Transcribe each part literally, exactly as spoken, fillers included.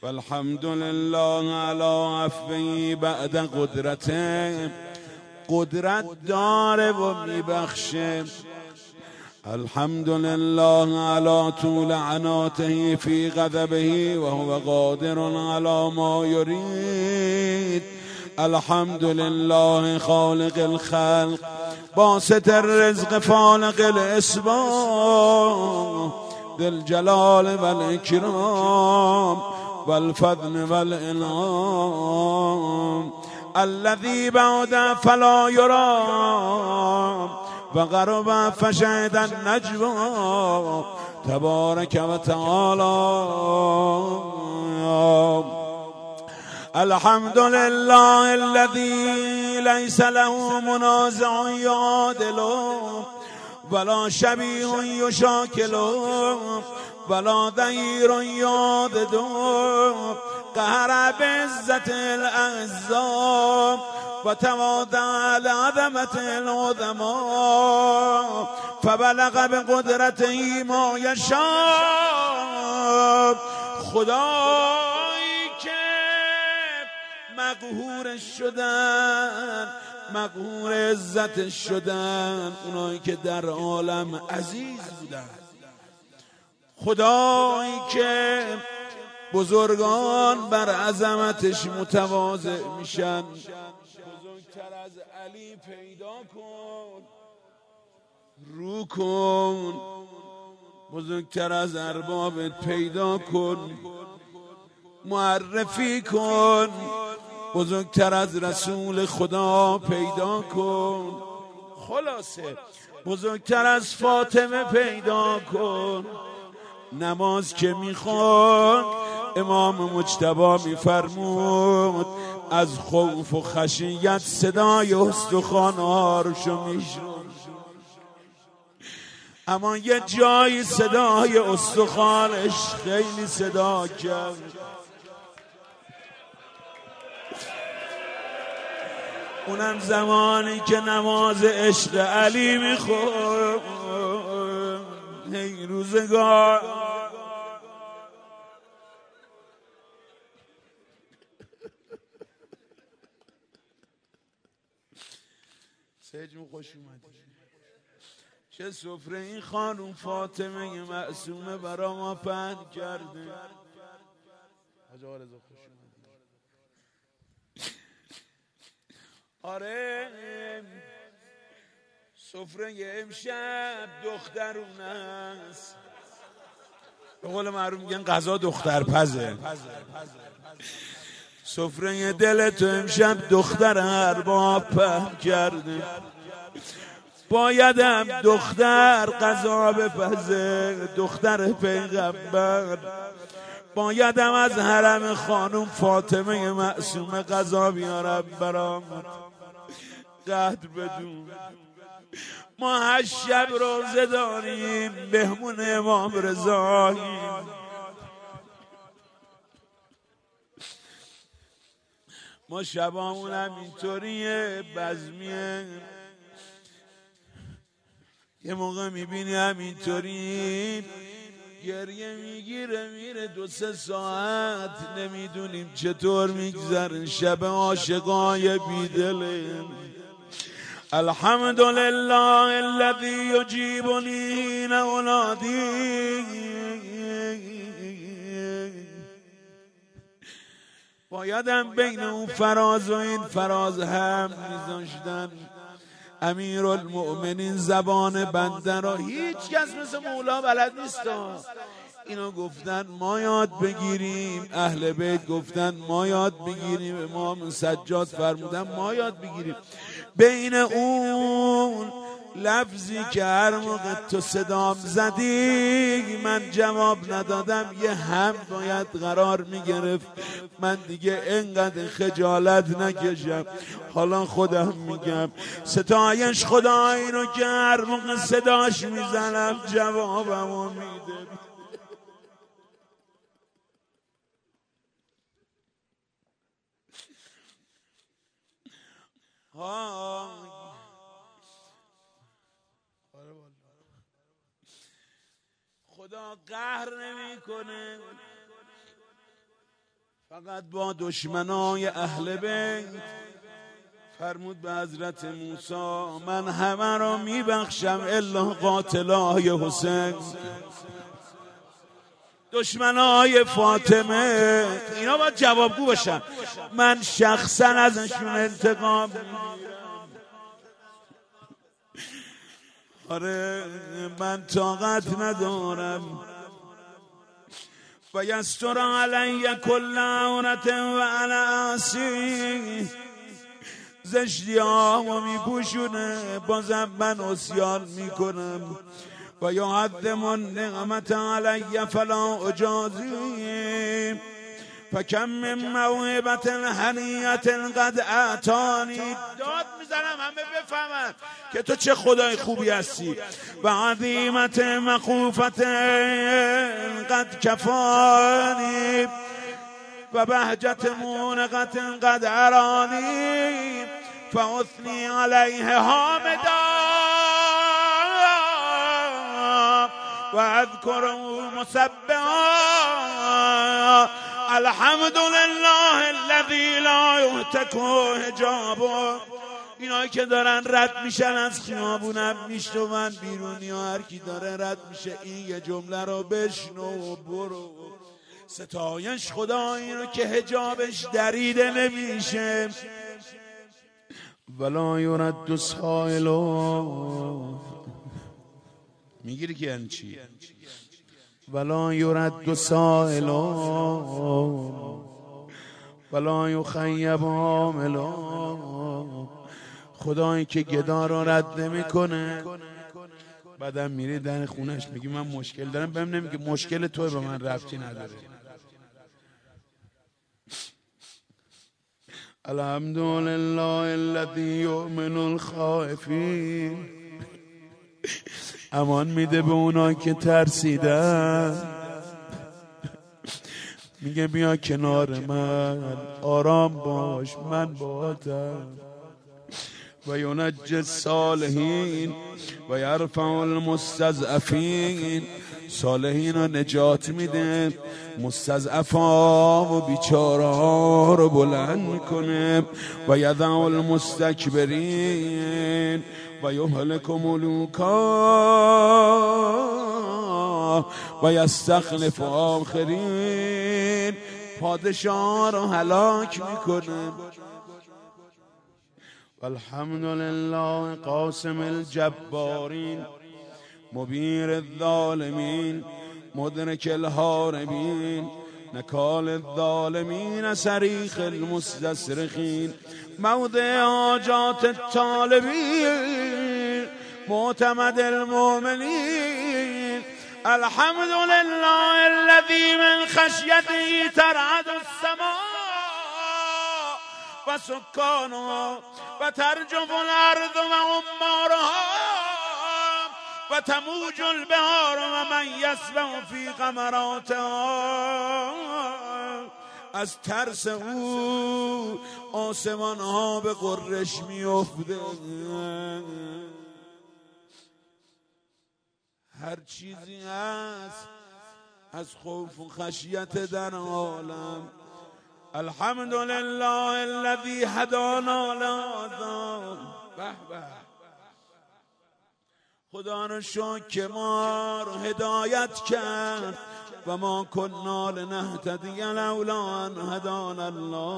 والحمد لله على عفوه بعد قدرته. قدرت داره و میبخشه. الحمد لله على طول عناته في غضبه وهو قادر على ما يريد. الحمد لله خالق الخلق باسط الرزق فالق الاسباب ذي الجلال والإكرام والفضل والإنعام الذي بعد فلا يرام وغرب فشهد النجوى تبارك وتعالى. الحمد لله الذي ليس له منازع يعادله ولا شبيه يشاكله ولا ظهير يعضده. قهر بعزة الأعزاء وتواضع لعظمة العظماء فبلغ بقدرته ما يشاء. خدایی که مقهور شدن، مقهور عزت شدن، اونایی که در عالم عزیز بودن، خدایی که بزرگان بر عظمتش متواضع میشن. بزرگتر از علی پیدا کن، رو کن، بزرگتر از اربابت پیدا کن، معرفی کن، بزرگتر از رسول خدا پیدا کن، خلاصه بزرگتر از فاطمه پیدا کن. نماز که میخوان امام مجتبی میفرمود از خوف و خشیت صدای استخوان‌هاشو میشنود، اما یه جایی صدای استخوانش خیلی صدا کرد. اونم زمانی که نماز عشق علی میخواد. ای روزگار سجم خوش اومدی. چه سفره این خانم فاطمه معصومه برا ما پهن کرده. حاج آقا رضا خوش اومدی. آره سفره امشب دخترونه است. به قول معروف میگن غذا دختر پزه. سفره دل تو امشب دختر ارباب پهن کرده. بایدم دختر غذا بپزه، دختر پیغمبر. بایدم از حرم خانم فاطمه معصومه غذا بیارم برام. قدر بدون ما هشت شب روزه داریم، بهمون امام رضاییم. ما شبامون هم اینطوریه، بزمیه. یه موقع میبینی همینطوری گریه میگیره میره دو سه ساعت، نمیدونیم چطور میگذره. شب عاشقای بیدله. الحمد لله الذي يجيبني حين أنادي. بایدم بین اون فراز و این فراز هم میذاشتن. امیرالمؤمنین زبان بنده را هیچ کس مثل مولا بلد نیست. اینو گفتن ما یاد بگیریم، اهل بیت گفتن ما یاد بگیریم، امام سجاد فرمودن ما یاد بگیریم. بین اون لفظی که هر موقع تو صدام زدی من جواب ندادم یه هم باید قرار میگرفت. من دیگه اینقدر خجالت نکشم. حالا خودم میگم ستایش خدایی رو که هر موقع صداش میزنم جوابمو میده. ها خدا قهر نمیکنه، فقط با دشمنای اهل بیت فرمود به حضرت موسی من همه رو میبخشم الا قاتلای حسین، دشمنای فاطمه اینا باید جوابگو باشن، من شخصا ازشون انتقام میگیرم. آره من طاقت ندارم. و یستر علی کل عورت و انا عصی، زشتی ها میپوشونه بازم من عصیان میکنم. و یعظم النعمت علی فلا اجازی، فکم من موهبت هنیت قد اعطانی. داد میزنم همه بفهمن که تو چه خدای خوبی هستی. و عظیمت مخوفت قد کفانی، و بهجت مونقت قد ارانی، فاثنی علیه حامدا و اذکره مسبحا. الحمد لله الذی لا یهتک حجابه. اینایی که دارن رد میشن از خیابونم میشنون، بیرونی ها هر کی داره رد میشه این یه جمله رو بشنو و برو. ستایش خدایی رو که حجابش دریده نمیشه. ولا یرد سائلو، میگیری که یعنی چی؟ ولا یرد سائلو ولا یخیب عاملو. خدایی که گدا رو رد نمیکنه، بعدم میری در خونش میگی من مشکل دارم، بهم نمیگه مشکل توی به من ربطی نداره. الحمد لله الذی یؤمن الخائفین. امان میده به اونا که ترسیدن، میگه بیا کنار من آرام باش من باهاتم. و ینجی الصالحین و یرفع المستضعفین. صالحین رو نجات میده، مستضعفا و بیچاره‌ها رو بلند میکنه. و یضع المستکبرین و یهلک ملوکا و یستخلف آخرین. پادشاه رو هلاک میکنه. والحمد لله قاسم الجبارین مبیر الظالمین مدرک الهاربین نکال الظالمین صریخ المستصرخین موضع حاجات الطالبین معتمد المؤمنین. الحمد لله الذي من خشيته ترعد السماء و سکانها و ترجف الارض و عمارها و تموج البحار و من یسبح فی غمراتها. از ترس او آسمان ها به غرش میفته. هر چیزی هست از خوف و خشیت در عالم. الحمد لله الذي هدانا لهذا. به به، خدا رو شکر که ما رو هدایت کرد. و ما کنا لنهتدی لولا ان هدانا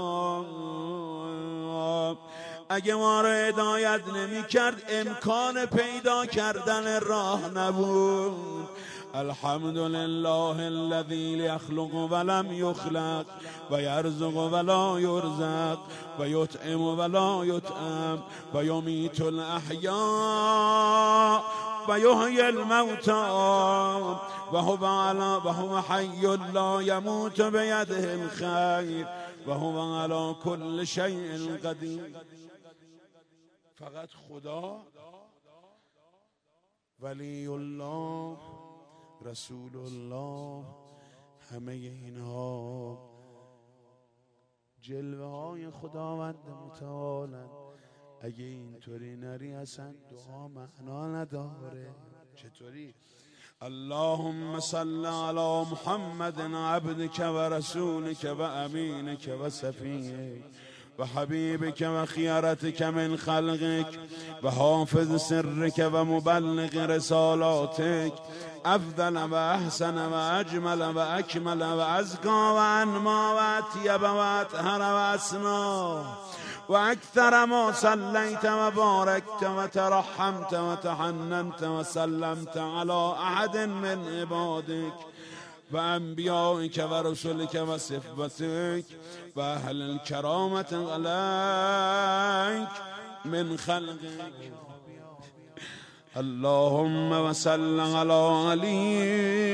الله. اگه ما رو هدایت نمی کرد امکان پیدا کردن راه نبود. الحمد لله الذي يخلق ولم يخلق و يرزق ولا يرزق و يطعم ولا يطعم و يميت الاحياء و يحيي الموتى و هو على و هو حي لا يموت بيده الخير و هو على كل شيء قدير. فقط خدا، ولی الله، رسول الله، همه اینها جلوه های خداوند متعالن. اگه اینطوری نری اصلا دعا معنا نداره. چطوری؟ اللهم صل على محمد عبدك ورسولك وأمينك وصفيك وحبيبك وخيرتك من خلقك وحافظ سرك ومبلغ رسالاتك أفضل وأحسن وأجمل وأكمل وأزكى وأنمى وأطيب وأطهر وأسنى وأكثر ما صليت وباركت وترحمت وتحننت وسلمت على أحد من عبادك وأنبيائك ورسلك وصفتك وأهل الكرامة عليك من خلقك. اللهم وصل على علي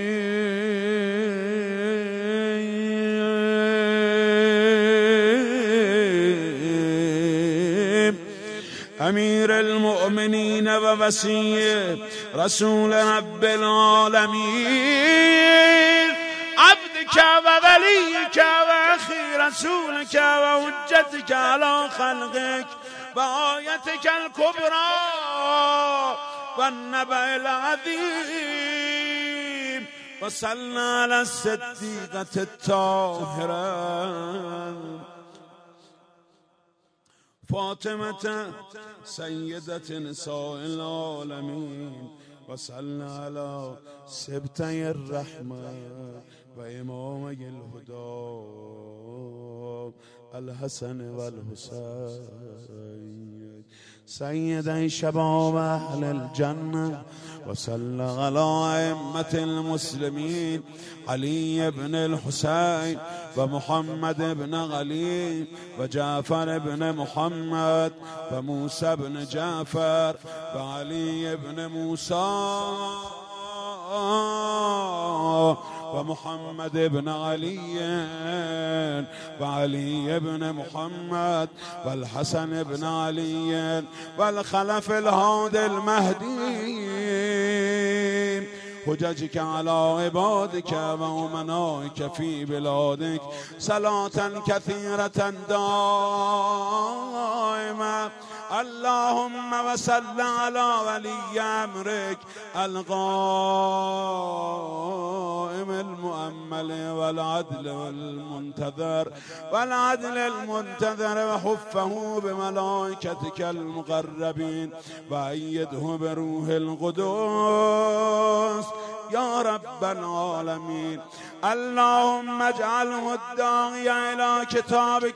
أمير المؤمنين ووصي رسول رب العالمين عبدك ووليك وأخي رسولك وحجتك على خلقك وآيتك الكبرى والنبأ العظيم وصلى على الصديقة الطاهرة فاطمة سيدة نساء العالمين وصلى على سبتي الرحمة وإمامي الهدى الحسن والحسين سيدي شباب أهل الجنة وصلى على أئمة المسلمين علي بن الحسين ومحمد بن علي وجعفر بن محمد وموسى بن جعفر وعلي بن موسى ومحمد بن علي وعلي بن محمد والحسن بن علي والخلف الهادي المهدي حججك على عبادك وأمنائك في بلادك صلاة كثيرة دائمة. اللهم وصل على ولي أمرك القائم المؤمل والعدل المنتظر والعدل المنتظر وحفه بملائكتك المقربين وأيده بروح القدس يا رب العالمين. اللهم اجعله الداعي إلى كتابك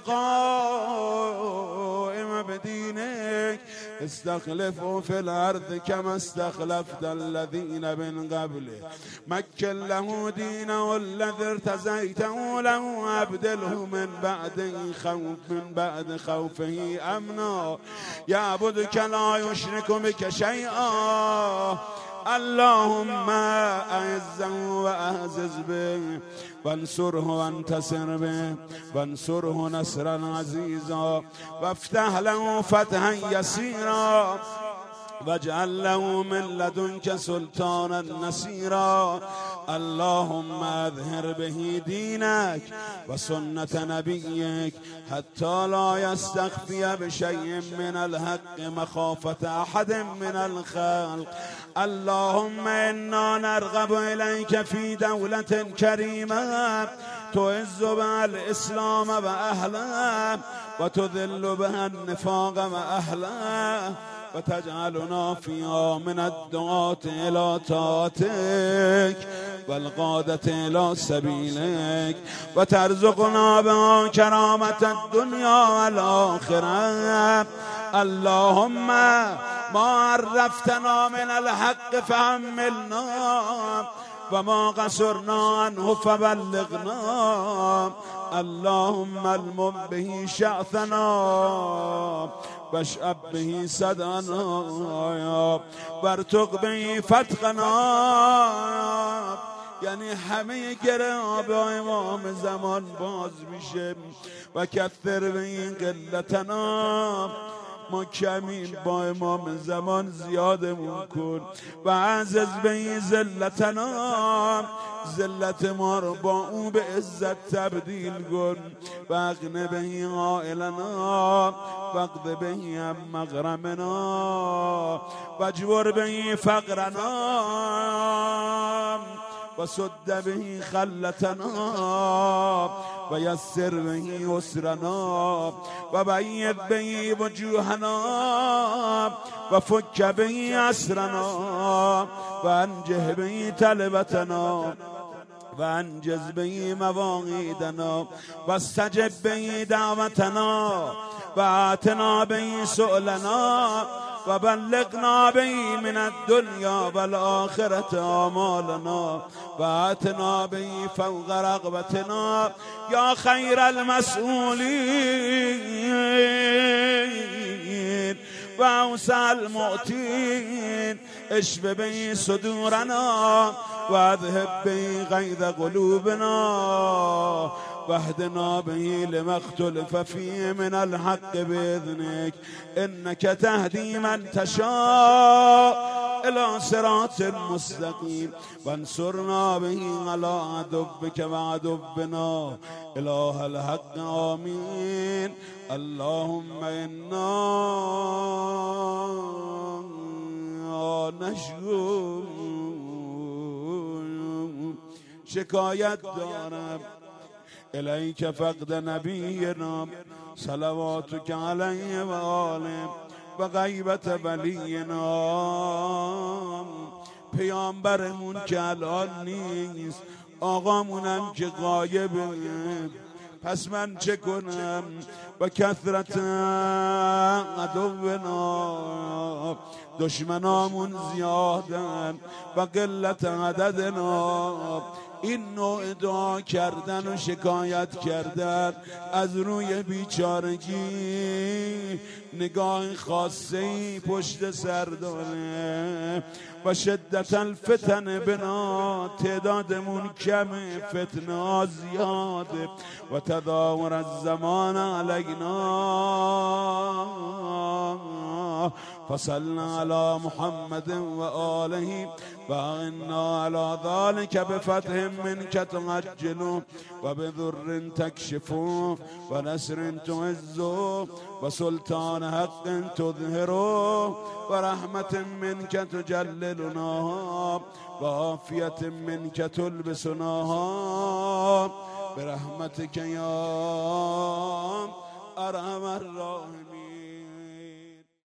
والقائم بدينك استخلفه في الأرض كما استخلفت الذين من قبله مكن له دينه الذي ارتزيته له أبدله من بعد خوف من بعد خوفه أمنا يعبدك لا يشرك بك شيئا. اللهم أعزه وأعزز به وانصره وانتصر به وانصره نصرا عزيزا وافتح له فتحا يسيرا واجعل له من لدنك سلطانا نصيرا. اللهم اظهر به دينك وسنة نبيك حتى لا يستخفي بشيء من الحق مخافة أحد من الخلق. اللهم إنا نرغب إليك في دولة كريمة تعز بها الإسلام وأهله وتذل بها النفاق وأهله وتجعلنا فيها من الدعاة إلى طاعتك والقادة إلى سبيلك وترزقنا بها كرامة الدنيا والآخرة. اللهم ما عرفتنا من الحق فحملنا وما قصرنا عنه فبلغنا. اللهم المم به شأثنا واشأب به صدرنا وارتق به فتقنا. یعنی همه گره آب امام زمان باز میشه و کثر به این قلتنا ما کمیم، با امام زمان زیادمون کن. و عزز به ذلتنا، ذلت ما رو با اون به عزت تبدیل کن. و اغن به عائلنا و اقض به مغرمنا و اجبر به فقرنا و سد به خلتنا و یسر به یسرنا و بید به وجوهنا و فک به اسرنا و انجه به طلبتنا و انجز به مواعیدنا و استجب به دعوتنا و آتنا به سؤلنا و بلغنا به من الدنیا و الآخرة آمالنا و آتنا به فوق رغبتنا یا خیر المسئولین و اوسع المعطین. اشف به صدورنا و اذهب به غیظ قلوبنا واهدنا به لما اختلف فيه من الحق بإذنك إنك تهدي من تشاء إلى صراط مستقيم وانصرنا به على عدوك وعدونا إله الحق آمين. اللهم إنا نشكو شکایت دارم الیک فقد نبینا صلواتک علیه و آله و غیبت ولینا. پیامبرمون که الان نیست، آقامونم که غایبه، پس من چه کنم؟ و کثرت عدونا، دشمنامون زیادن و قلت عددنا. این نوع دعا کردن و شکایت کردن از روی بیچارگی نگاه خاصی پشت سر داره. و شدت الفتن بنا، تعدادمون کمه، فتنه زیاده. و تداور الزمان علینا فصلنا على محمد و آله و انا على ذلك بفتح منك تعجل و بذر تكشف و نصر تعز و سلطان حق تظهر و رحمت منك تجللنا و عافیت منك تلبسنا برحمتك یا ارحم الراحمین.